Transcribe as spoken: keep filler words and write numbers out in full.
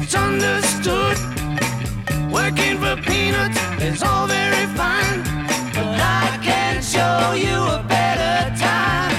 It's understood. Working for peanuts is all very fine.